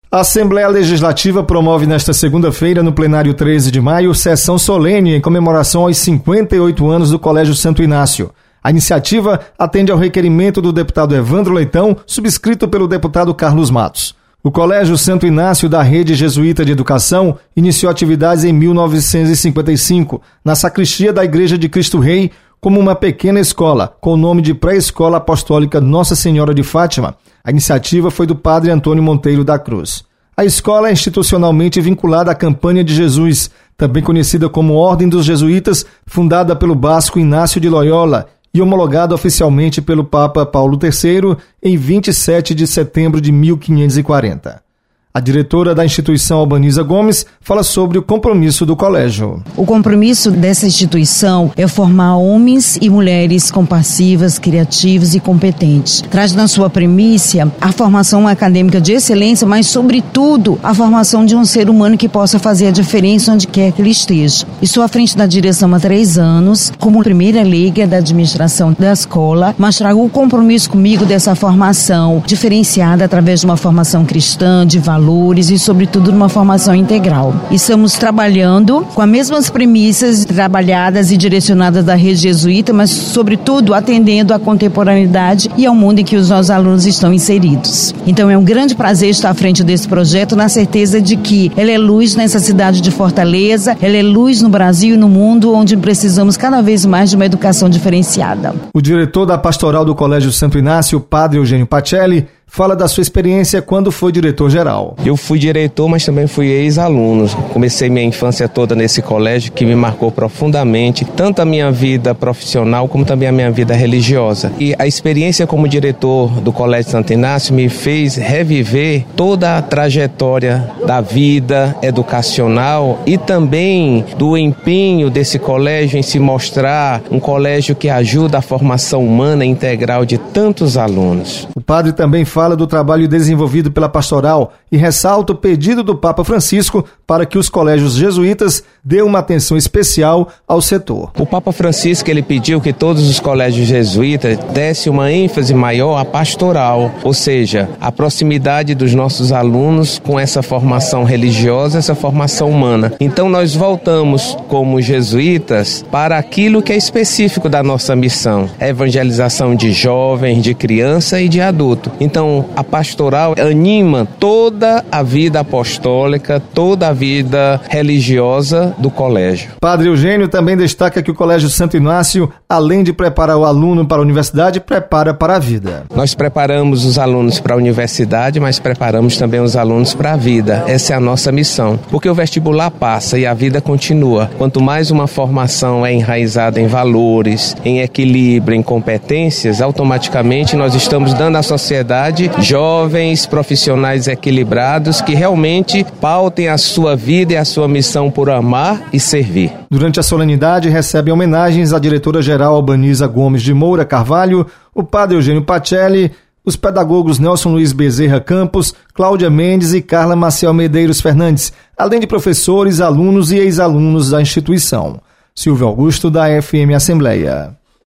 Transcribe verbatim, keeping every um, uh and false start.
A Assembleia Legislativa promove nesta segunda-feira, no plenário treze de maio, sessão solene em comemoração aos cinquenta e oito anos do Colégio Santo Inácio. A iniciativa atende ao requerimento do deputado Evandro Leitão, subscrito pelo deputado Carlos Matos. O Colégio Santo Inácio da Rede Jesuíta de Educação iniciou atividades em mil novecentos e cinquenta e cinco, na sacristia da Igreja de Cristo Rei, como uma pequena escola, com o nome de Pré-Escola Apostólica Nossa Senhora de Fátima. A iniciativa foi do padre Antônio Monteiro da Cruz. A escola é institucionalmente vinculada à Campanha de Jesus, também conhecida como Ordem dos Jesuítas, fundada pelo basco Inácio de Loyola e homologada oficialmente pelo Papa Paulo terceiro em vinte e sete de setembro de mil quinhentos e quarenta. A diretora da instituição, Albaniza Gomes, fala sobre o compromisso do colégio. O compromisso dessa instituição é formar homens e mulheres compassivas, criativos e competentes. Traz na sua primícia a formação acadêmica de excelência, mas, sobretudo, a formação de um ser humano que possa fazer a diferença onde quer que ele esteja. Estou à frente da direção há três anos, como primeira leiga da administração da escola, mas trago o compromisso comigo dessa formação diferenciada através de uma formação cristã, de valores, valores e, sobretudo, uma formação integral. Estamos trabalhando com as mesmas premissas trabalhadas e direcionadas da rede jesuíta, mas, sobretudo, atendendo à contemporaneidade e ao mundo em que os nossos alunos estão inseridos. Então, é um grande prazer estar à frente desse projeto, na certeza de que ele é luz nessa cidade de Fortaleza, ele é luz no Brasil e no mundo, onde precisamos cada vez mais de uma educação diferenciada. O diretor da Pastoral do Colégio Santo Inácio, o padre Eugênio Pacelli, fala da sua experiência quando foi diretor-geral. Eu fui diretor, mas também fui ex-aluno. Comecei minha infância toda nesse colégio, que me marcou profundamente, tanto a minha vida profissional como também a minha vida religiosa. E a experiência como diretor do Colégio Santo Inácio me fez reviver toda a trajetória da vida educacional e também do empenho desse colégio em se mostrar um colégio que ajuda a formação humana integral de tantos alunos. O padre também fala fala do trabalho desenvolvido pela pastoral e ressalta o pedido do Papa Francisco para que os colégios jesuítas dêem uma atenção especial ao setor. O Papa Francisco ele pediu que todos os colégios jesuítas dessem uma ênfase maior à pastoral, ou seja, a proximidade dos nossos alunos com essa formação religiosa, essa formação humana. Então nós voltamos como jesuítas para aquilo que é específico da nossa missão, a evangelização de jovens, de criança e de adulto. Então a pastoral anima toda a vida apostólica, toda a vida religiosa do colégio. Padre Eugênio também destaca que o Colégio Santo Inácio, além de preparar o aluno para a universidade, prepara para a vida. Nós preparamos os alunos para a universidade, mas preparamos também os alunos para a vida. Essa é a nossa missão, porque o vestibular passa e a vida continua. Quanto mais uma formação é enraizada em valores, em equilíbrio, em competências, automaticamente nós estamos dando à sociedade jovens profissionais equilibrados que realmente pautem a sua vida e a sua missão por amar e servir. Durante a solenidade, recebem homenagens à diretora-geral Albaniza Gomes de Moura Carvalho, o padre Eugênio Pacelli, os pedagogos Nelson Luiz Bezerra Campos, Cláudia Mendes e Carla Maciel Medeiros Fernandes, além de professores, alunos e ex-alunos da instituição. Silvio Augusto, da F M Assembleia.